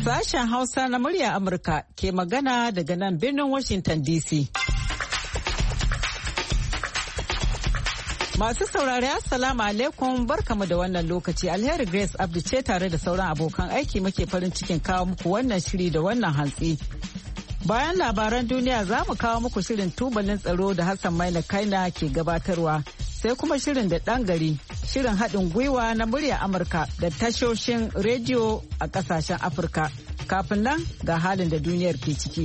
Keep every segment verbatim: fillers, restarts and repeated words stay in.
Sashen Hausa na murya Amurka ke magana daga nan birnin Washington D C. Masu saurari Assalamu alaikum barkamu da wannan lokaci. Alheri Grace Abdu ce tare da sauran abokan aiki muke farin cikin kawo muku wannan shiri da wannan hantsi. Bayan labaran duniya za mu kawo muku shirin tubalin tsaro da Hassan Maina Kaina ke gabatarwa. Sai kuma shirin da ɗan gari, shirin haɗin gwiwa na murya Amurka da tashoshin rediyo a ƙasashen Afirka. Kafin nan ga halin da duniyar ke ciki.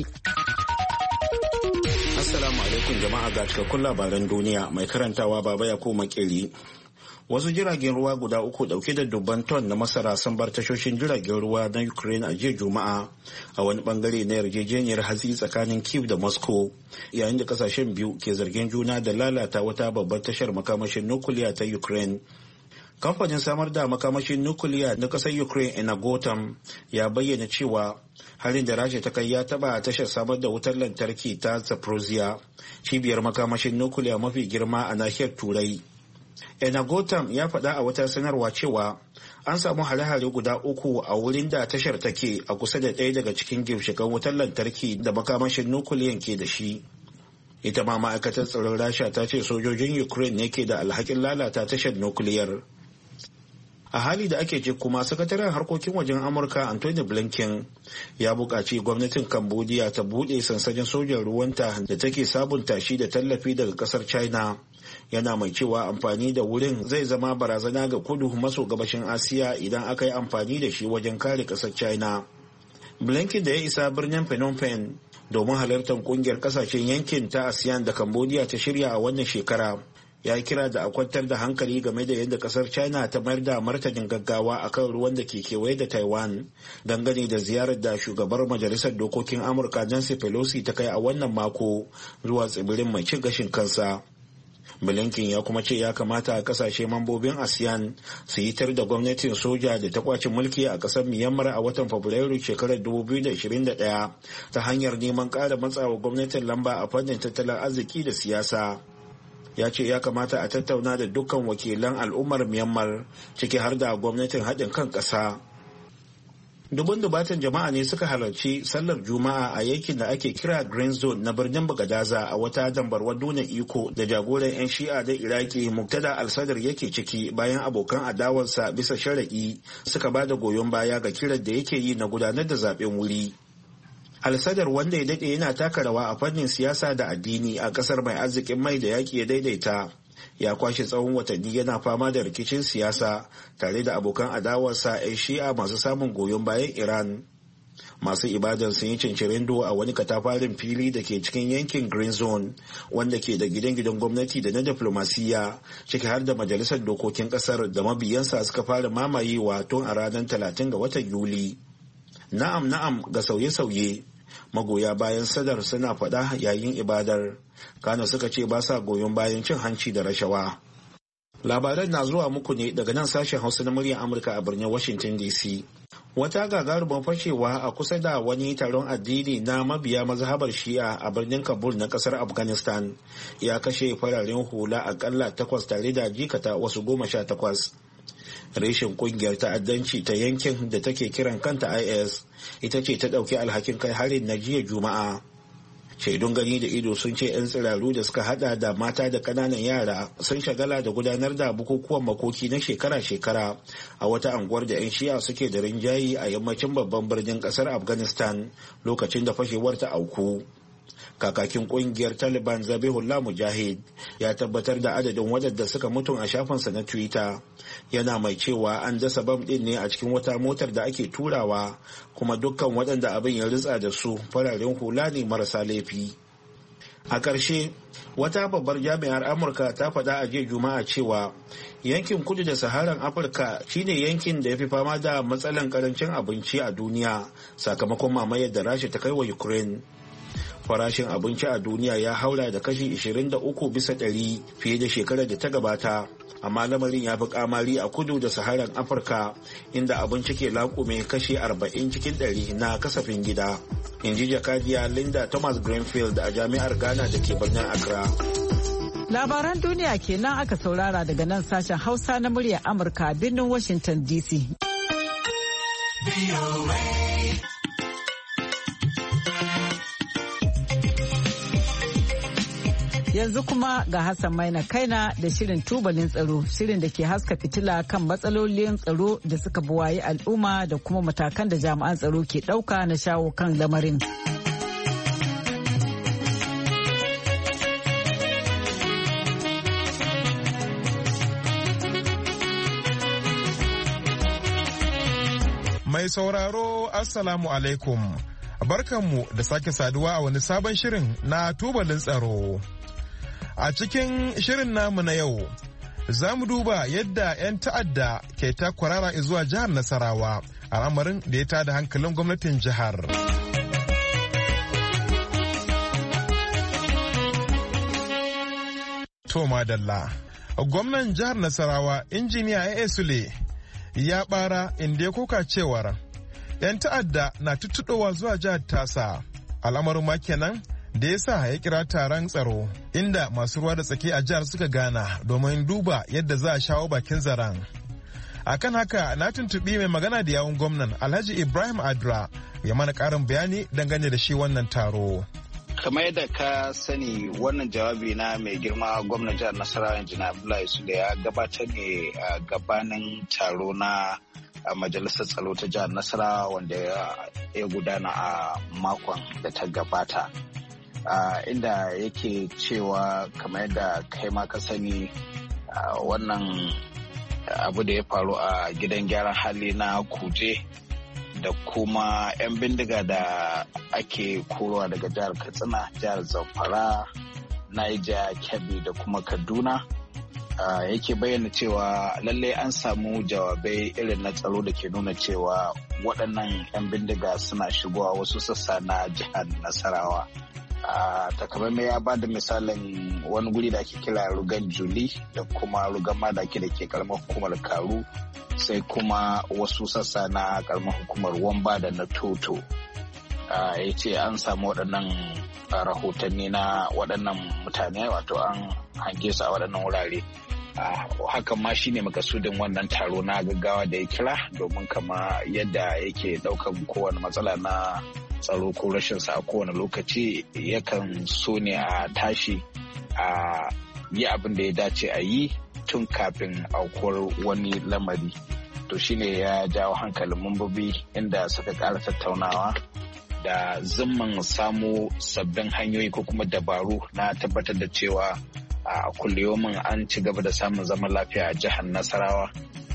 Assalamu alaikum jama'a ga cikakkun labaran duniya mai karantawa Baba Yakubu Makeri. Wasu jiragen ruwa guda uku dauke da dubban ton na masara sun bar tashoshin jiragen ruwa na Ukraine a jiya Juma'a a wani bangare na yarjejeniyar hatsi tsakanin Kyiv da Moscow, yayin da kasashen biyu ke zargin juna da lalata wata babbar tashar makamashin nukiliya ta Ukraine. Kamfanin samar da makamashin nukiliya na kasar Ukraine Enagotam ya bayyana cewa harin da Rasha ta kai ya taba tashar samar da wutar lantarki ta Zaporozhye, cibiyar makamashin nukiliya mafi girma a nahiyar Turai. Enagotam ya faɗa a wata sanarwa cewa an samu hare-hare guda uku a wurin da tashar take a kusa da ɗaya daga cikin ginshiƙan wutar lantarki da makamashin nukiliyan ke da shi. Ita ma ma'aikatar tsaron Rasha ta ce sojojin Ukraine ne ke da alhakin lalata tashar nukiliyar. A hali da ake ce kuma sakataren harkokin wajen Amurka Anthony Blinken ya buƙaci gwamnatin Cambodia ta buɗe sansanin sojan ruwanta da take sabunta shi da tallafi daga ƙasar China. Yana mai cewa amfani da wurin zai zama barazana ga kudu maso gabashin Asiya idan aka yi amfani da shi wajen kare ƙasar China. Blinken da ya isa birnin Phnom Penh domin halartar kungiyar kasashen yankin ta ASEAN da Cambodia ta shirya a wannan shekara. Ya kira da a kwantar da hankali game da yadda kasar China ta mayar da martanin gaggawa akan ruwan da ke kewaye da Taiwan dangane da ziyarar da shugabar majalisar dokokin Amurka Nancy Pelosi ta kai a wannan mako zuwa tsibirin mai cin gashin kansa. Blinken ya kuma ce ya kamata a kasashe mambobin ASEAN su yi tar da gwamnatin soja da ta kwace mulki a kasar Myanmar a watan Fabrairu shekarar dubu biyu da ashirin da ɗaya ta hanyar neman ƙara matsawa gwamnatin lamba a fannin tattalin arziki da siyasa. Ya ce ya kamata a tattauna da dukkan wakilan al'ummar Myanmar ciki har da gwamnatin haɗin kan ƙasa. Dubun dubatan jama'a ne suka halarci sallar Juma'a a yankin da ake kira Green Zone na birnin Bagadaza a wata dambarwar nuna iko da jagoran 'yan shi'a da Iraki Muqtada al-Sadr yake ciki bayan abokan adawarsa bisa sharaɗi suka ba da goyon baya ga kiran da yake yi na gudanar da zaben wuri. Al-Sadr wanda ya daɗe yana taka rawa a fannin siyasa da addini a ƙasar mai arzikin mai da yaƙi ya daidaita. Ya kwashe tsawon watanni yana fama da rikicin siyasa tare da abokan adawarsa 'yan shi'a masu samun goyon bayan Iran. Masu ibadan sun yi cincirindo a wani katafarin fili da ke cikin yankin Green Zone wanda ke da gidan-gidan gwamnati da na diflomasiyya ciki har da majalisar dokokin kasar da mabiyansa suka fara mamayewa tun a ranar talatin ga watan Yuli. Na'am na'am ga sauye-sauye. Magoya bayan Sadar suna faɗa yayin ibadar. Kano suka ce ba sa goyon bayan cin hanci da rashawa. Labaran na zuwa muku ne daga nan sashen Hausa na muryar Amurka a birnin Washington D C. Wata gagarumar fashewa a kusa da wani taron addini na mabiya mazhabar Shi'a a birnin Kabul na kasar Afghanistan ya kashe fararen hula akalla takwas tare da jikata wasu goma sha takwas. Reshen kungiyar ta'addanci ta yankin da take kiran kanta I S ita ce ta ɗauki alhakin kai harin na jiya Juma'a. Shaidun gani da ido sun ce 'yan tsiraru da suka hada da mata da ƙananan yara sun shagala da gudanar da bukukuwan makoki na shekara-shekara a wata anguwar da 'yan shi'a suke da rinjayi a yammacin babban birnin ƙasar Afghanistan lokacin da fashewar ta auku. Kakakin kungiyar Taliban Zabihullah Mujahid ya tabbatar da adadin waɗanda suka mutu a shafinsa na Twitter, yana mai cewa an dasa bam ɗin ne a cikin wata motar da ake turawa, kuma dukkan waɗanda abin ya ritsa da su fararen hula ne marasa laifi. A ƙarshe, wata babbar jami'ar Amurka ta faɗa a jiya Juma'a cewa yankin kudu da Saharan Afirka shine yankin da ya fi fama da matsalan karancin abinci a duniya sakamakon mamayar da Rasha ta kai wa Ukraine. Farashin abinci a duniya ya haura da kashi ishirin da uku bisa ɗari fiye da shekarar da ta gabata, amma lamarin ya fi kamari a kudu da Saharan Afirka inda abinci ke laƙume kashi arba'in cikin ɗari na kasafin gida, in ji jakadiya Linda Thomas Greenfield a jami'ar Ghana da ke birnin Accra. Labaran duniya kenan aka saurara daga nan sashen Hausa na muryar Amurka birnin Washington D C. Yanzu kuma ga Hassan Maina Kaina da shirin tubalin tsaro, shirin da ke haska fitila kan matsalolin tsaro da suka buwayi al'umma da kuma matakan da jami'an tsaro ke ɗauka na shawo kan lamarin. Mai sauraro, Assalamu alaikum. Barkanmu da sake saduwa a wani sabon shirin na tubalin tsaro. A cikin shirin namu na yau, za mu duba yadda 'yan ta'adda ke ta kwarara zuwa jihar Nasarawa, al'amarin da ya tada hankalin gwamnatin jihar. To madalla, gwamnan jihar Nasarawa, injiniya A A Sule, ya bara inda ya koka cewar 'yan ta'adda na tuttuɗowa zuwa jihar tasa, al'amarin ma kenan da ya sa ya kira taron tsaro inda masu ruwa da tsaki a jihar suka gana domin duba yadda za a shawo bakin zaren. Akan haka na tuntuɓi mai magana da yawun gwamnan Alhaji Ibrahim Adra ya mana ƙarin bayani dangane da shi wannan taro. Kamar yadda ka sani, wannan jawabi na mai girma gwamnan jihar Nasarawa Injiniya Abdullahi Sule ya gabatar ne a gabanin taro na majalisar tsaro ta jihar Nasarawa wanda ya gudana a makon da ta gabata. Uh, inda yake cewa kamar yadda kai ma ka sani uh, wannan abu da ya faru a gidan gyaran hali na Kuje da kuma 'yan bindiga da ake korowa daga jihar Katsina, jihar Zamfara, Niger, Kebbi da kuma Kaduna. Uh, yake bayyana cewa lallai an samu jawabai irin na tsaro da ke nuna cewa waɗannan 'yan bindiga suna shigowa wasu sassa na jihar Nasarawa. Uh, takamaimai ya ba da misalin wani guri da ake kira rugan juli da kuma rugan madaki da ke karamar hukumar Karu, sai kuma wasu sassa na karamar hukumar Wamba da na Toto. Uh, ya ce an samu waɗannan uh, rahotanni na waɗannan mutane, wato an hange su a waɗannan wurare. Uh, hakan ma shine makasudin wannan taro na gaggawa da ya kira, domin kama yadda yake ɗaukan kowane matsala na tsaro ko rashin sa a kowane lokaci, yakan so ne a tashi a yi abin da ya dace a yi tun kafin aukuwar wani lamari. To shine ya jawo hankalin mambobi inda suka ƙara tattaunawa da zimman samo sabbin hanyoyi ko kuma dabaru na tabbatar da cewa a kulliyomin an ci gaba da samun zaman lafiya a jihar Nasarawa,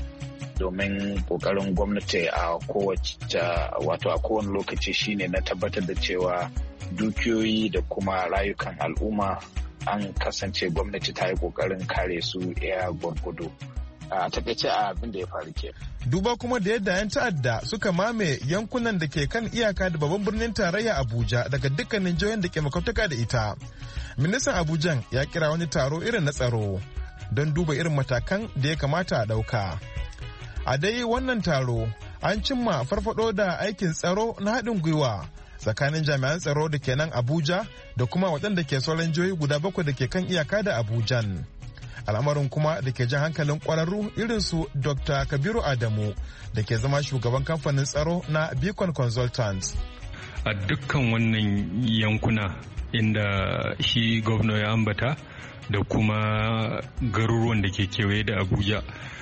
domin kokarin gwamnati a kowace wato a kowane lokaci shine na tabbatar da cewa dukiyoyi da kuma rayukan al'umma an kasance gwamnati ta yi kokarin kare su iya gwargwado. A takaice a abin da ya faru ke. Duba kuma da yadda 'yan ta'adda suka mame yankunan da ke kan iyaka da babban birnin tarayya Abuja daga dukkanin jihohin da ke makwabtaka da ita. Ministan Abujan ya kira wani taro irin na tsaro don duba irin matakan da ya kamata a ɗauka. A dai wannan taro an cimma farfado da aikin tsaro na haɗin gwiwa tsakanin jami'an tsaro da ke nan Abuja da kuma waɗanda ke sauran jihohi guda bakwai da ke kan iyaka da Abujan. Al'amarin kuma da ke jan hankalin ƙwararru irin su Doctor Kabiru Adamu da ke zama shugaban kamfanin tsaro na Beacon Consultants. A dukkan wannan yankuna inda shi gwamna ya ambata da kuma garuruwan da ke kewaye da Abuja,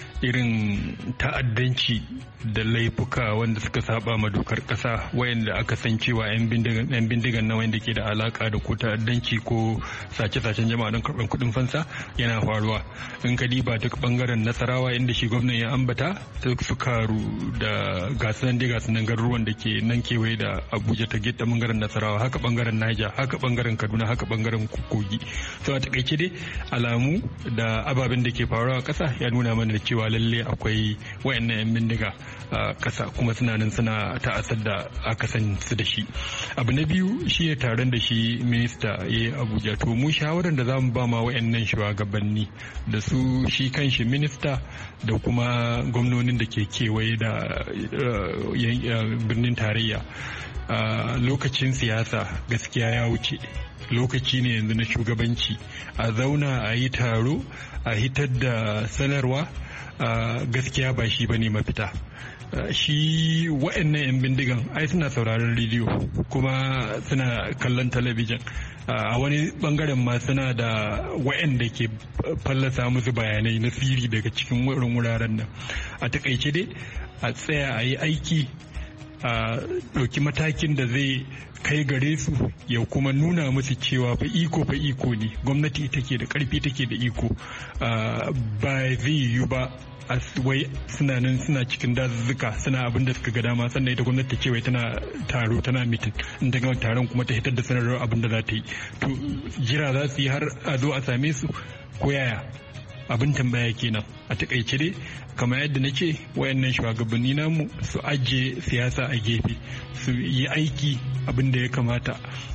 irin ta'addanci da laifuka wanda suka saba ma dokar kasa, wayanda aka san cewa yan bindigan na wanda ke da alaka da ko ta'addanci ko sace-sacen jama'a don karɓar kuɗin fansa yana faruwa. In ka diba duk bangaren Nasarawa inda shi gwamnan ya ambata su karu da gasunan da gasunan garuruwan da ke nan kewaye da Abuja ta gida bangaren Nasarawa, haka bangaren Niger, haka bangaren Kaduna, haka bangaren Kogi. So a takaice dai alamu da ababen da ke faruwa a ƙasa ya nuna mana da cewa lalle akwai wayannan yan bindiga a kasa, kuma suna nan suna ta'asar da aka san su da shi. Abu na biyu shi ne taron da shi minista ya yi Abuja. To mu shawarar da za mu ba ma wayannan shugabanni da su shi kanshi minista da kuma gwamnonin da ke kewaye da birnin tarayya lokacin siyasa gaskiya ya wuce, lokaci ne yanzu na shugabanci. A zauna a yi taro a hitar da sanarwa gaskiya ba shi bane mafita. Shi wa'annan 'yan bindigan ai suna sauraron rediyo kuma suna kallon talabijin, a wani bangaren ma suna da wa'anda ke fallasa musu bayanai na sirri daga cikin wurin wuraren nan. A takaice dai a tsaya a yi aiki, a ɗauki matakin da zai kai gare su ya kuma nuna musu cewa fa iko fa iko ne, gwamnati ita ke da ƙarfi take da iko. Ba zai yiwu ba wai suna nan suna cikin dazuzzuka suna abin da suka ga dama, sannan ita gwamnati ta ce wai tana taro tana mitin, in ta gama taron kuma ta hitar da sanarwar abin da za ta yi. To jira za su yi har a zo a same su ko yaya? Abin tambaya kenan. A takaice dai kamar yadda na ce, wayannan shugabanni namu su ajiye siyasa a gefe, su yi aiki abin da ya kamata.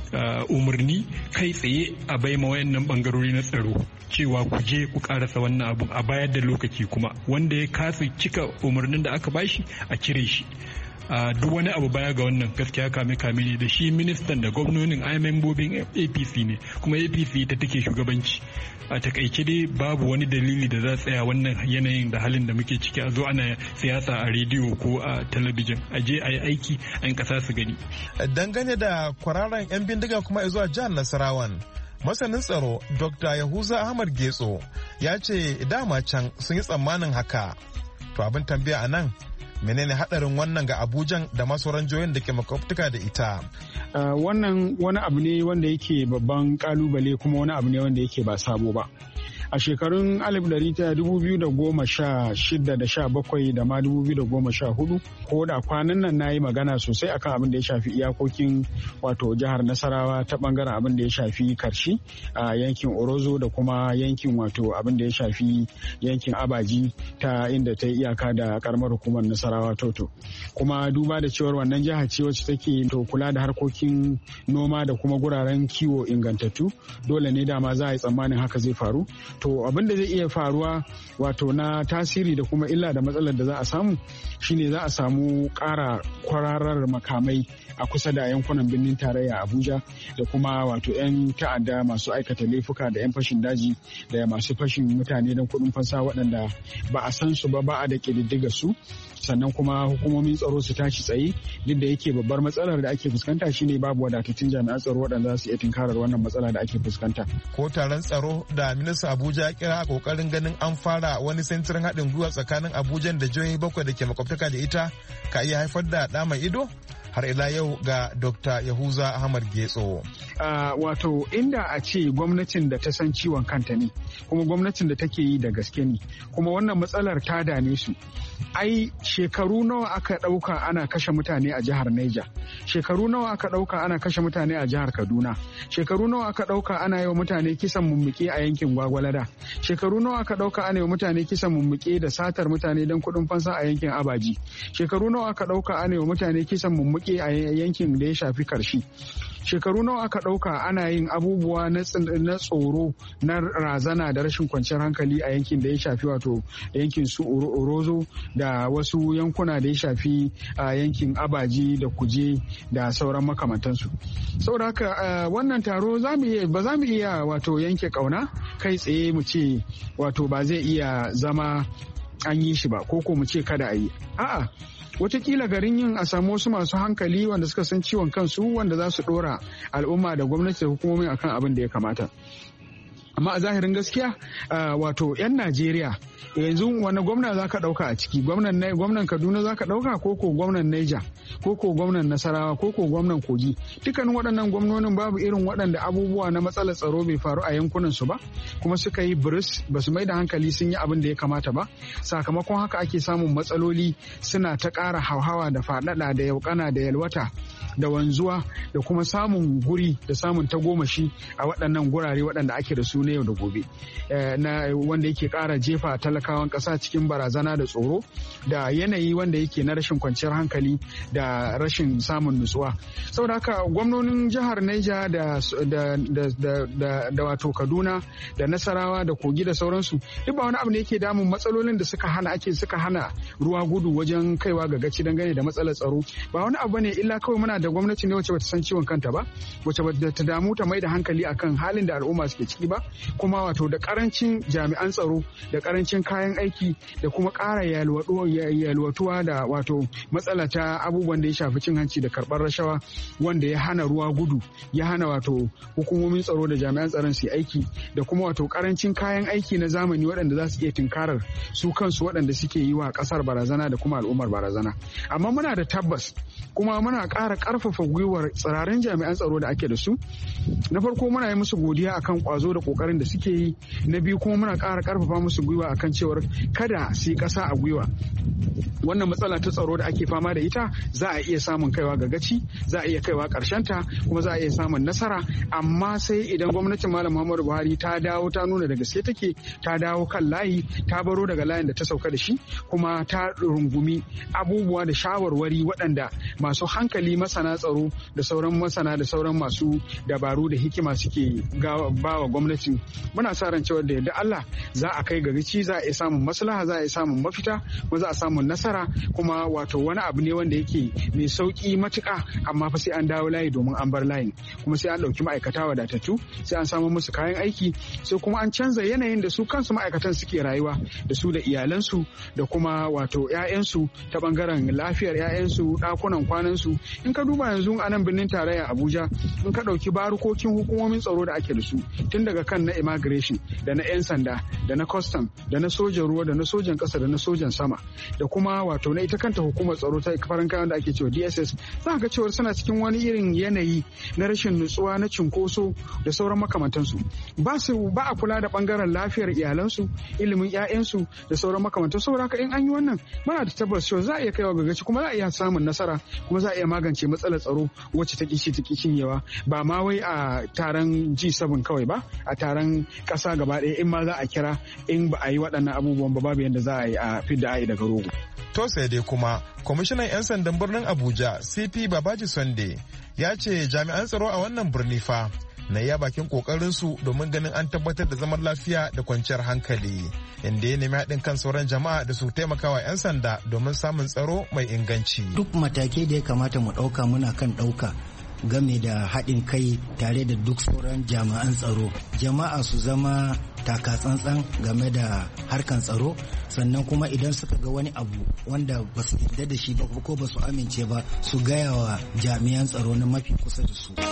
Umarni kai tsaye a baima wayannan bangarori na tsaro cewa ku je ku karasa wannan abu a bayar da lokaci, kuma wanda ya kasa cika umarnin da aka bashi a cire shi. Duk wani abu baya ga wannan gaskiya kame kame ne da shi ministan da gwamnonin ai membobin A P C ne, kuma A P C ta take shugabanci. A takaice dai babu wani dalili da za tsaya wannan yanayin da halin da muke ciki a zo ana siyasa a rediyo ko a talabijin. A je a yi aiki an kasa su gani. Dangane da kwararan 'yan bindiga kuma zuwa jihar Nasarawan, masanin tsaro Dokta Yahuza Ahmad Getso ya ce dama can sun yi tsammanin haka. To abin tambaya a nan, menene hadarin wannan ga Abuja da masauran jihohin da ke makwabtaka da ita? Uh, wannan wani abu ne wanda yake babban kalubale, kuma wani abu ne wanda yake ba sabo ba. A shekarun alif ɗari ta dubu biyu da goma sha shida da sha bakwai da ma dubu biyu da goma sha hudu, ko da kwanan nan na yi magana sosai akan abin da ya shafi iyakokin wato jihar Nasarawa ta bangaren abin da ya shafi Karshi a yankin Orozo da kuma yankin wato abin da ya shafi yankin Abaji ta inda ta yi iyaka da karamar hukumar Nasarawa Toto. Kuma duba da cewar wannan jihar ce wacce take to kula da harkokin noma da kuma guraren kiwo ingantattu, dole ne dama za a yi tsammanin haka zai faru. To abin da zai iya faruwa wato na tasiri da kuma illa da matsalar da za a samu shine za a samu ƙara kwararar makamai a kusa da yankunan birnin tarayya Abuja, da kuma wato 'yan ta'adda masu aikata laifuka da 'yan fashin daji da masu fashin mutane don kuɗin fansa waɗanda ba a san su ba, ba a da ƙididdiga su. Sannan kuma hukumomin tsaro su tashi tsaye, duk da yake babbar matsalar da ake fuskanta shine babu wadatattun jami'an tsaro waɗanda za su iya tunkarar wannan matsala da ake fuskanta. Ko taron tsaro da minista Abuja ya kira a kokarin ganin an fara wani sintirin haɗin gwiwa tsakanin Abuja da jihohi bakwai da ke makwabtaka da ita ka iya haifar da ɗa mai ido? Har ila yau ga Dokta Yahuza Ahmad Getso. Uh, wato inda a ce gwamnatin da ta san ciwon kanta ne, kuma gwamnatin da take yi da gaske ne, kuma wannan matsalar ta dame su. Ai shekaru nawa aka ɗauka ana kashe mutane a jihar Niger, shekaru nawa aka ɗauka ana kashe mutane a jihar Kaduna, shekaru nawa aka ɗauka ana yi wa mutane kisan mummuke a yankin Gwagwalada, shekaru nawa aka ɗauka ana yi wa mutane kisan mummuke da satar mutane don kuɗin fansa a yankin Abaji, shekaru nawa aka ɗauka ana yi wa mutane kisan mummuke a yankin da ya shafi Karshi. Shekaru nawa aka ɗauka ana yin abubuwa na tsoro na razana da rashin kwanciyar hankali a yankin da ya shafi wato yankin su Orozo da wasu yankuna da ya shafi a yankin Abaji da Kuje da sauran makamantansu. Saboda haka wannan taro ba za mu iya wato yanke kauna kai tsaye mu ce wato ba zai iya zama an yi shi ba, ko ko mu ce kada a yi. A'a, watakila garin yin a samu wasu masu hankali wanda suka san ciwon kansu, wanda za su dora al'umma da gwamnati da hukumomi akan abin da ya kamata. Amma a zahirin gaskiya wato 'yan Najeriya yanzu wani gwamna za ka ɗauka a ciki, gwamnan Kaduna za ka ɗauka, ko ko gwamnan Niger, ko ko gwamnan Nasarawa, ko ko gwamnan Kogi. Dukkanin waɗannan gwamnonin babu irin waɗanda abubuwa na matsalar tsaro bai faru a yankunan su ba, kuma suka yi buris ba su mai da hankali sun yi abin da ya kamata ba. Sakamakon haka ake samun matsaloli suna ta ƙara hauhawa da faɗaɗa da yaukana da yalwata da wanzuwa da kuma samun guri da samun tagomashi a waɗannan gurare waɗanda ake da su na yau da gobe, na wanda yake ƙara jefa talakawan ƙasa cikin barazana da tsoro da yanayi wanda yake na rashin kwanciyar hankali da rashin samun nutsuwa. Saboda haka gwamnonin jihar Niger da, da, da, da, da wato Kaduna da Nasarawa da Kogi da sauransu duk ba wani abu ne yake damun matsalolin da suka hana ake suka hana ruwa gudu wajen kaiwa ga gaci dangane da matsalar tsaro. Ba wani abu ne illa kawai muna da gwamnati ne wacce bata san ciwon kanta ba, wacce bata damu ta mai da hankali akan halin da al'umma suke ciki ba, kuma wato da karancin jami'an tsaro da karancin kayan aiki da kuma ƙara yalwatuwa da wato matsala ta abubuwan da ya shafi cin hanci da karɓar rashawa wanda ya hana ruwa gudu, ya hana wato hukumomin tsaro da jami'an tsaron su aiki, da kuma wato karancin kayan aiki na zamani waɗanda za su iya tunkarar su kansu waɗanda suke yi wa ƙasar barazana da kuma al'ummar barazana. Amma muna da tabbas kuma muna ƙara ƙarfafa gwiwar tsirarin jami'an tsaro da ake da su. Na farko muna yi musu godiya akan ƙwazo da ƙoƙarin da suke yi. Na biyu kuma muna ƙara ƙarfafa musu gwiwa akan cewar kada su yi ƙasa a gwiwa. Wannan matsala ta tsaro da ake fama da ita za a iya samun kaiwa ga gaci, za a iya kaiwa ta kuma za a iya samun nasara, amma sai idan gwamnatin Malam Muhammadu Buhari ta dawo ta nuna da gaske take, ta dawo kan layi, ta baro daga layin da ta sauka da shi, kuma ta rungumi abubuwa da shawarwari waɗanda masu hankali masana tsaro da sauran masana da sauran masu dabaru da hikima suke ba wa gwamnati. Muna sa ran cewa da yadda Allah za a kai ga gaci, za a iya samun maslaha, za a iya samun mafita, kuma za a samu nasara, kuma wato wani abu ne wanda yake mai sauki matuka, amma fa sai an dawo layi domin an bar layin, kuma sai an ɗauki ma'aikata wadatattu, sai an samu musu kayan aiki, sai kuma an canza yanayin da su kansu ma'aikatan suke rayuwa da su da iyalansu da kuma wato 'ya'yansu ta bangaren lafiyar 'ya'yansu, ɗakunan kwanansu. In ka duba yanzu a nan birnin tarayya Abuja, in ka ɗauki barukokin hukumomin tsaro da ake da su, tun daga kan na immigration da na 'yan sanda da na custom da na sojan ruwa da na sojan ƙasa da na sojan sama da kuma wato na ita kanta hukumar tsaro ta farin kayan da ake cewa D S S, za ga cewa suna cikin wani irin yanayi na rashin nutsuwa, na cinkoso da sauran makamantansu. Ba su ba a kula da bangaren lafiyar iyalansu, ilimin 'ya'yansu da sauran makamantansu. Saboda haka in an yi wannan, muna da tabbas cewa za a iya kaiwa gagaci, kuma za a iya samun nasara, kuma za a iya magance matsalar tsaro wacce ta kishi ta cinyewa, ba ma wai a taron G seven kawai ba, a taron ƙasa gaba ɗaya in ma za a kira, in ba a yi waɗannan abubuwan ba babu yadda za a yi a fidda ayi daga rogo. To sai dai kuma kwamishinan 'yan sandan birnin Abuja C P Babaji Sunday ya ce jami'an tsaro a wannan birni fa na iya bakin kokarinsu domin ganin an tabbatar da zaman lafiya da kwanciyar hankali, inda ya nemi haɗin kan sauran jama'a da su taimakawa 'yan sanda domin samun tsaro mai inganci. Duk matakai da ya kamata mu ɗauka muna kan ɗauka game da haɗin kai tare da duk sauran jami'an tsaro. Jama'a su zama takatsantsan game da harkan tsaro, sannan kuma idan suka ga wani abu wanda ba su yarda da shi ba ko ba su amince ba, su gaya wa jami'an tsaro na mafi kusa da su.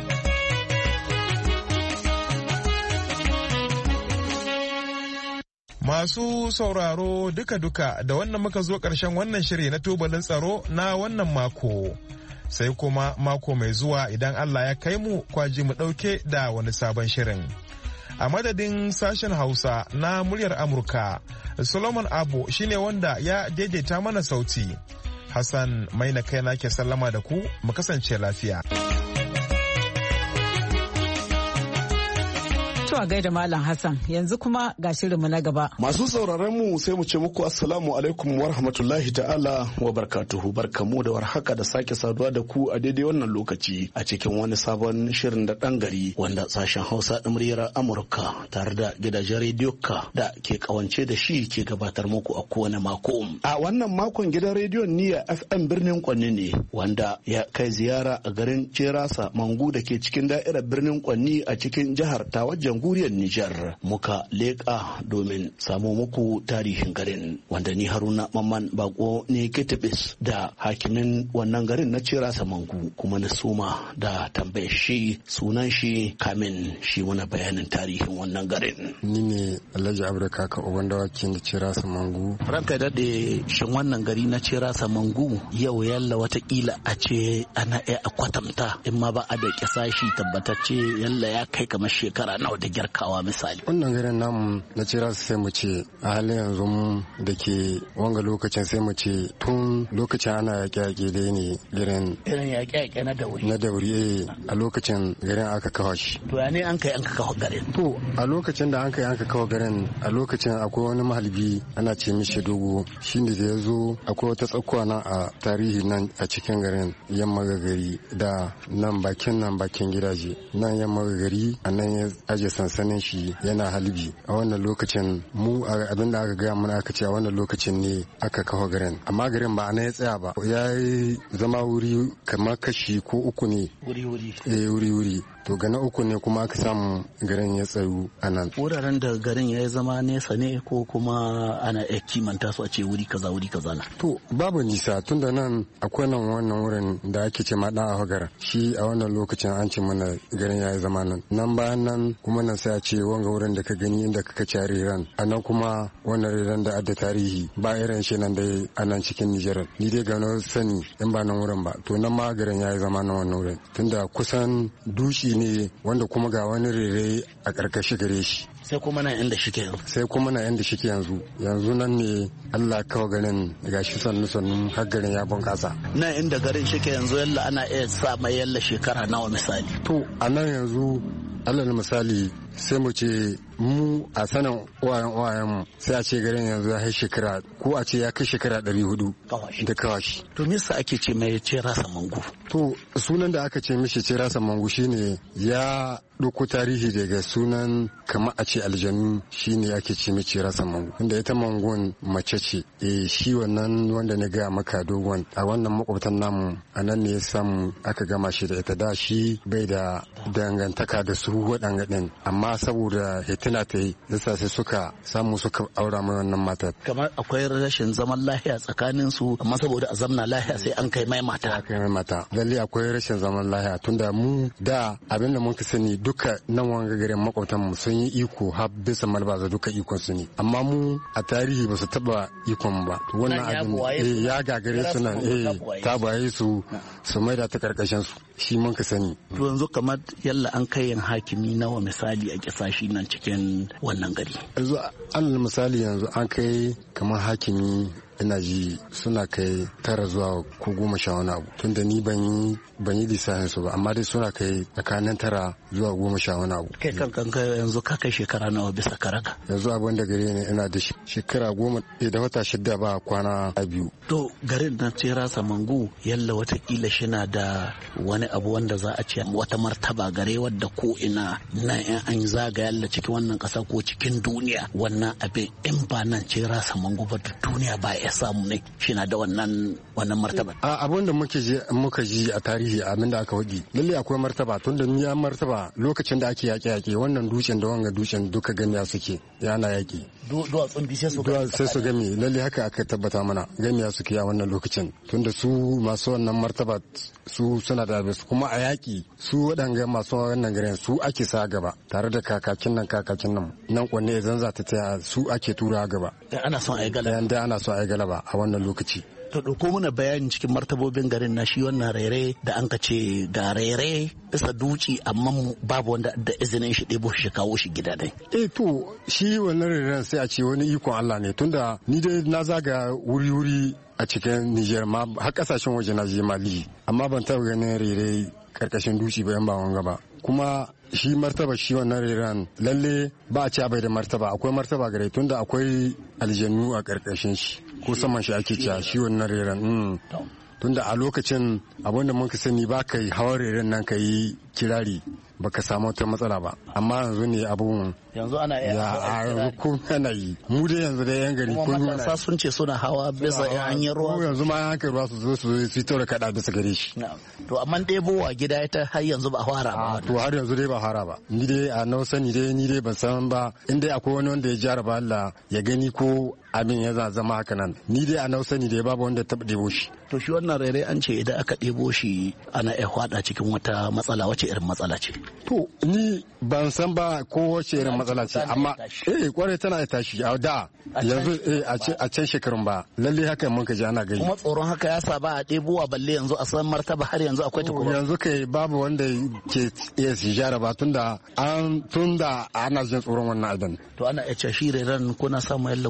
Masu sauraro duka-duka da wannan muka zo ƙarshen wannan shiri na tubalin tsaro na wannan mako. Sai kuma mako mai zuwa idan Allah ya kai mu, kwaji mu ɗauke da wani sabon shirin. A madadin sashen Hausa na muryar Amurka, Solomon Abo shine wanda ya daidaita mana sauti. Hassan Maina kaina ke sallama da ku, mu kasance lafiya. A gaida Malam Hassan, yanzu kuma ga shirinmu na gaba. Masu sauraron mu sai mu ce muku assalamu alaikum wa rahmatullahi ta'ala wa barkatuhu. Barkamu da warhaka da sake saduwa da ku a daidai wannan lokaci a cikin wani sabon shirin da ɗan gari wanda sashen Hausa da muryar Amurka tare da gidajen rediyo ka da ke kawance da shi ke gabatar muku a kowane mako. A wannan makon gidan rediyon Niyya F M birnin Kwanni ne wanda ya kai ziyara a garin Cerasa Mangu da ke cikin da'irar birnin Kwanni a cikin jihar ta wajen jamhuriyar Nijar. Muka leƙa domin samu muku tarihin garin wanda ni Haruna Mamman Bako ne Ketebes da hakimin wannan garin na Cerasa Mangu, kuma na soma da tambayar shi sunan shi kamin shi muna bayanin tarihin wannan garin. Ni ne Alhaji Abdulka ka uban dawakin da Cerasa Mangu. Ranka daɗe, shin wannan gari na Cerasa Mangu yau yalla watakila a ce ana iya a kwatanta in ma ba a da kisashi tabbatacce yalla ya kai kamar shekara nawa da gyarkawa misali. Wannan garin namu na Cerasa sai mu ce a halin yanzu da ke wanga lokacin sai mu ce tun lokacin ana yaƙe-yaƙe dai ne garin. Irin yaƙe-yaƙe na dauri. Na dauri a lokacin garin aka kawo shi. To ya ne an kai an ka kawo garin? To a lokacin da an kai an ka kawo garin a lokacin akwai wani mahalbi ana ce mishi dogo, shi ne da ya zo akwai wata tsakuwa nan a tarihi nan a cikin garin yamma gari da nan bakin nan bakin gidaje nan yamma gari a nan ya aje sansanin shi yana halbi a wannan lokacin mu abin da aka gaya mana aka ce a wannan lokacin ne aka kawo garin amma garin ba na ya tsaya ba ya yi zama wuri kamar kashi ko uku ne wuri-wuri eh wuri-wuri to ga na uku ne kuma aka samu garin ya tsayu a nan wuraren da garin ya zama nesa ne ko kuma ana iya kimanta su a ce wuri kaza wuri kaza na to babu nisa tunda nan akwai nan wannan wurin da ake ce ma dan ahogar shi a wannan lokacin an ce mana garin ya zama nan nan bayan nan kuma nan sai a ce wanga wurin da ka gani inda ka kaci riran a nan kuma wannan riran da adda tarihi ba irin shi nan dai a nan cikin Nijar ni dai gano sani in ba nan wurin ba to nan ma garin ya zama nan wannan wurin tunda kusan dushi ne wanda kuma ga wani rere a ƙarƙashi gare shi sai kuma na inda shike yanzu sai kuma na inda shike yanzu yanzu nan ne Allah kawo garin gashi sannu sannu har garin ya bunkasa na inda garin shike yanzu yalla ana iya sa mai yalla shekara nawa misali to a nan yanzu alal misali sai mu ce mu a sanin uwayen uwayen sai a ce garin yanzu ya kai shekara ko a ce ya kai shekara ɗari hudu da kawashi. To me yasa ake ce mai ce rasa mangu? To sunan da aka ce mishi ce rasa mangu shine ya ɗauko tarihi daga sunan kamar a ce aljanu shine ake ce mishi rasa mangu. Inda ita mangun mace ce eh shi wannan wanda na ga maka dogon a wannan makwabtan namu a nan ne ya samu aka gama shi da ita da shi bai da dangantaka da su waɗanga ɗin amma saboda hitina ta yi yasa sai suka samu suka aura mai wannan matar. Kamar akwai rashin zaman lahiya tsakanin su amma saboda a zamna lahiya sai an kai mai mata. Kai mai mata. Lalle akwai rashin zaman lahiya tunda mu da abin da muka sani duka nan wanga garin makwabtan mu sun yi iko har bisa malbaza duka ikon su ne amma mu a tarihi ba su taba ikon ba. Wannan abin ya gagare su nan eh ta baye su su maida ta karkashin su shi mun ka sani. To yanzu kamar yalla an kai yin hakimi nawa misali a kisashi nan cikin wannan gari. Yanzu alal misali yanzu an kai kamar hakimi ina ji suna kai tara zuwa ko goma sha wani abu tunda ni ban yi ban yi lissafin su ba amma dai suna kai tsakanin tara zuwa goma sha wani abu. Kai kan kanka yanzu ka kai shekara nawa bisa karaka? Yanzu abin da gare ne ina da shekara goma da wata shida ba kwana a biyu. To garin na ce rasa mangu yalla watakila shina da wani abu wanda za a ce wata martaba gare wadda ko ina na yan an zaga yalla cikin wannan kasa ko cikin duniya wannan abin in ba nan ce rasa mangu ba duniya ba ya samu ne shi na da wannan wannan martaba. A abin da muke ji muka ji a tarihi abin da aka wadi lalle akwai martaba tun da ni an martaba lokacin da ake yaƙe yaƙe wannan dutsen da wanga dutsen duka gamiya suke yana yaƙi. Duwatsun bi sai su sai su gami lalle haka aka tabbata mana gamiya suke a wannan lokacin tun da su masu wannan martaba su suna da abin kuma a yaƙi su waɗanga masu wannan garin su ake sa gaba tare da kakakin nan kakakin nan nan kwanne idan za ta taya su ake tura gaba. Ana son a yi galaba. Da ana son a yi galaba a wannan lokaci. To ɗauko mana bayani cikin martabobin garin na shi wannan rere da an ka ce ga rere bisa duci amma babu wanda da izinin shi ɗebo shi kawo shi gida dai. Eh to shi wannan reren sai a ce wani ikon Allah ne tunda ni dai na zaga wuri-wuri a cikin Nijar ma har kasashen waje na je Mali amma ban taɓa ganin rere karkashin duci ba yan ba wanga ba. Kuma shi martaba shi wannan reran lalle ba a ci bai da martaba akwai martaba gare tunda akwai aljannu a karkashin shi ko saman shi ake cewa shi wannan reran tunda a lokacin abinda muka sani ba ka yi hawan reran nan ka yi kirari baka samu wata matsala ba amma yanzu ne abun yanzu ana iya ya yanzu ko ana yi mu dai yanzu da yan gari ko matasa sun ce suna hawa bisa hanyar ruwa yanzu ma an kai ruwa su zo su su tora kada bisa gare shi to amma ɗebo a gida ita har yanzu ba fara ba to har yanzu dai ba fara ba ni dai a nau sani dai ni dai ban san ba in dai akwai wani wanda ya jaraba Allah ya gani ko abin ya zama haka nan ni dai a nau sani dai babu wanda taɓa ɗebo shi to shi wannan rere an ce idan aka ɗebo shi ana iya hwada cikin wata matsala wace irin matsala ce to ni ban san ba ko wace irin matsala ce amma eh kwarai tana da tashi a da yanzu eh a can shekarun ba lalle haka mun ka ji ana gani kuma tsoron haka ya sa ba a ɗebowa balle yanzu a san martaba har yanzu akwai ta kuma yanzu kai babu wanda ke iya sijara ba tunda an tunda ana jin tsoron wannan abin to ana iya cewa shi reren kuna samu yalla ko wasu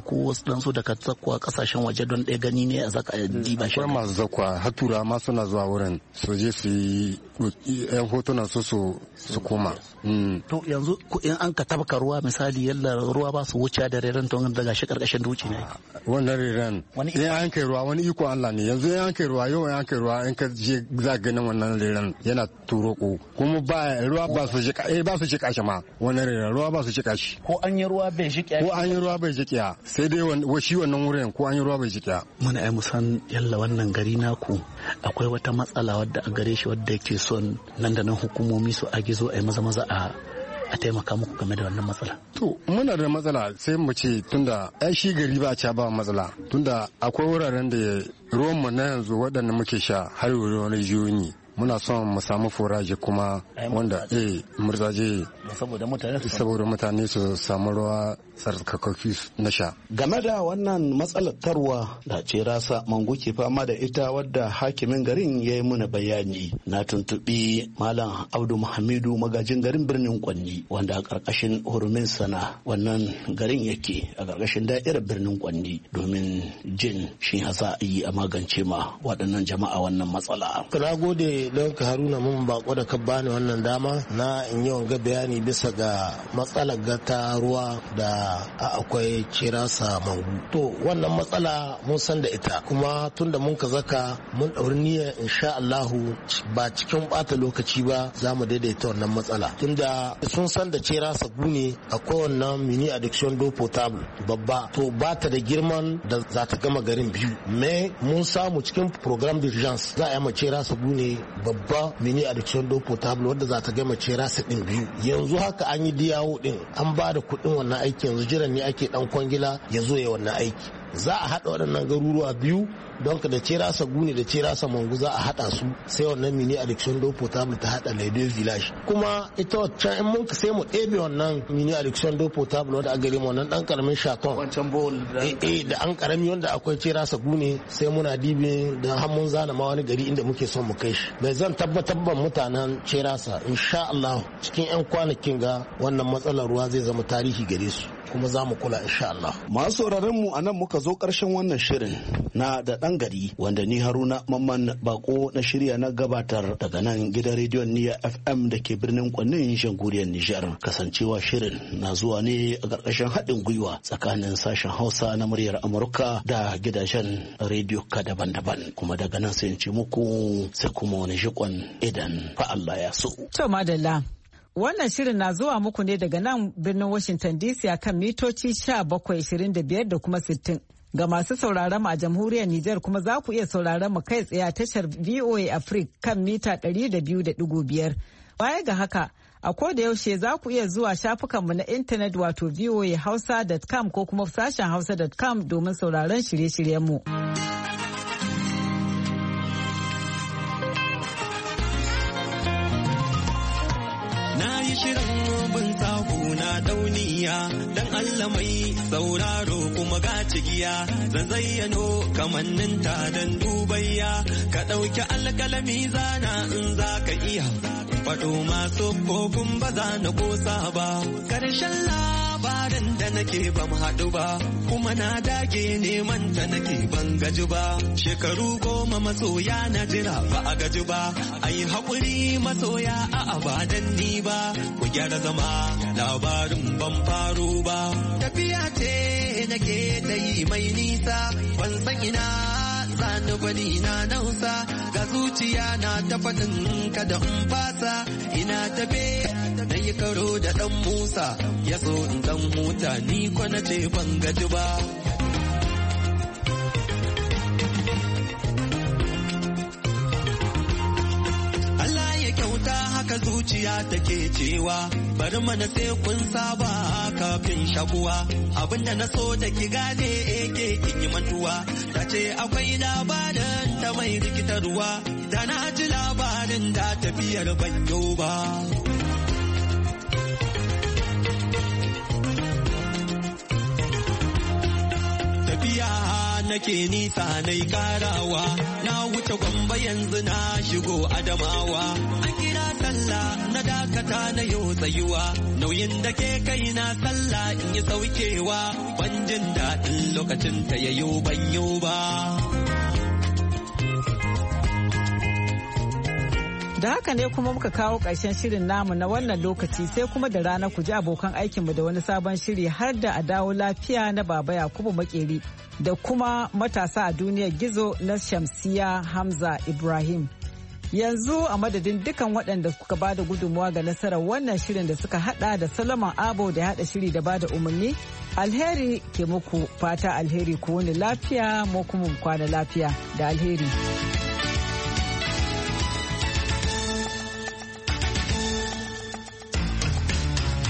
waɗansu daga zakwa kasashen waje don ɗaya gani ne a zaka diba shi. Akwai masu zakwa har tura ma suna zuwa wurin su je su yi yan hotunan su su koma. To yanzu in an ka tabka ruwa misali yalla ruwa ba su wuce da reren to daga shi karkashin duci ne. Wannan reren in an kai ruwa wani iko Allah ne yanzu in an kai ruwa yau in an kai ruwa in ka je za ka ganin wannan reren yana turo ko kuma ba ruwa ba su shi eh ba su shi kashi ma wannan reren ruwa ba su shi kashi. Ko an yi ruwa bai shi ko an yi ruwa bai shi kiya sai dai shi wannan wurin ko an yi ruwa bai shi kiya. Muna ai musan yalla wannan gari naku akwai wata matsala wadda a gare shi wadda yake son nan da nan hukumomi su age zo ai maza maza a a taimaka muku game da wannan matsala. To muna da matsala sai mu ce tunda ai shi gari ba a ba matsala tunda akwai wuraren da ruwan mu na yanzu waɗanda muke sha har ruwan rijiyoyi muna son mu samu foraje kuma wanda eh murzaje saboda mutane saboda mutane su samu ruwa tsarkakakki na sha. Game da wannan matsalar tarwa da ce rasa mangu ke fama da ita wadda hakimin garin ya yi mana bayani na tuntuɓi Malam Abdu Muhammadu magajin garin birnin Kwanni wanda a ƙarƙashin hurumin sana wannan garin yake a ƙarƙashin da'irar birnin Kwanni domin jin shi za a yi a magance ma waɗannan jama'a wannan matsala. Na gode don ka Haruna mun bako da ka bani wannan dama na in yi wanga bayani bisa ga matsalar gata ruwa da akwai cirasa mangu. To wannan matsala mun san da ita kuma tunda mun ka zaka mun ɗauri niyyar insha Allahu ba cikin bata lokaci ba za mu daidaita wannan matsala. Tunda sun san da cirasa gune akwai wannan mini addiction do potable babba to ba ta da girman da za ta gama garin biyu. Me mun samu cikin program d'urgence za a yi mace rasa gune babba mini addiction do potable wadda za ta gama ce rasa din biyu. Yanzu haka an yi diyawo din an ba da kuɗin wannan aiki yanzu jiran ne ake dan kwangila ya zo ya wannan aiki. Za a haɗa waɗannan garuruwa biyu don ka da ce rasa gune da ce rasa mangu za a haɗa su sai wannan mini addiction do potable ta haɗa laido village kuma ita waccan in mun sai mu ɗebe wannan mini addiction do potable wanda a gare mu wannan ɗan ƙaramin shaton wancan bowl eh da an ƙarami wanda akwai ce rasa gune sai muna dibe da har mun zana ma wani gari inda muke son mu kai shi bai zan tabbatar ban mutanen ce rasa insha Allah cikin 'yan kwanakin ga wannan matsalar ruwa zai zama tarihi gare su kuma za mu kula insha Allah. Masu sauraron mu anan muka zo ƙarshen wannan shirin na da ɗan gari wanda ni Haruna Mamman Bako na shirya na gabatar daga nan gidan rediyon Niyya F M da ke birnin Kwannin Jamhuriyar Nijar. Kasancewa shirin na zuwa ne a ƙarƙashin haɗin gwiwa tsakanin sashen Hausa na muryar Amurka da gidajen rediyo ka daban-daban. Kuma daga nan sai in ce muku sai kuma wani jikon idan fa Allah ya so. To madalla. Wannan shirin na zuwa muku ne daga nan birnin Washington D C a kan mitoci sha bakwai ishirin da biyar da kuma sittin. Ga masu sauraron mu a jamhuriyar Nijar kuma za ku iya sauraron mu kai tsaye a tashar V O A Africa kan mita ɗari da biyu da ɗigo biyar. Baya ga haka, a koda yaushe za ku iya zuwa shafukanmu na intanet wato v o a hausa dot com ko kuma sashen hausa dot com domin sauraron shirye-shiryenmu. Na yi shirin bin sahu na dauniya dan Allah mai sauraro kuma ga cigiya zan zayyano kamannin ta dan dubayya ka ɗauki alƙalami zana in za ka iya faɗo masu kofin ba za na kosa ba ƙarshen labarin da nake ban haɗu ba kuma na dage neman ta nake ban gaji ba shekaru goma masoya na jira ba a gaji ba ai haƙuri masoya a abadan ni ba ku gyara zama labarin ban faru ba tafiya ce nake ta yi mai nisa ban san ina sani bani na nausa ga zuciya na ta faɗin kada in fasa ina tafe na yi karo da ɗan musa ya so in dan huta ni ko na ce ban gaji ba Allah ya kyauta haka zuciya take cewa bari mana sai kun saba kafin shakuwa abinda na so da ki gane ake kin yi mantuwa ta ce akwai labarin ta mai rikitarwa da na ji labarin da tafiyar banyo ba tafiya nake nisa na karawa na wuce Gombe yanzu na shigo Adamawa an kira sallah na dakata na yau tsayuwa nauyin da ke kai na sallah in yi saukewa ban jin daɗin lokacin ta yayo ban yau ba. Da haka ne kuma muka kawo ƙarshen shirin namu na wannan lokaci sai kuma da rana ku ji abokan aikinmu da wani sabon shiri har da a dawo lafiya na Baba Yakubu Makeri da kuma matasa a duniyar gizo na Shamsiya Hamza Ibrahim. Yanzu a madadin dukan waɗanda suka ba da gudunmuwa ga nasarar wannan shirin da suka hada da Solomon Abo da ya hada shiri da ba da umarni, alheri ke muku fata alheri ku wani lafiya mu kuma kwana lafiya da alheri.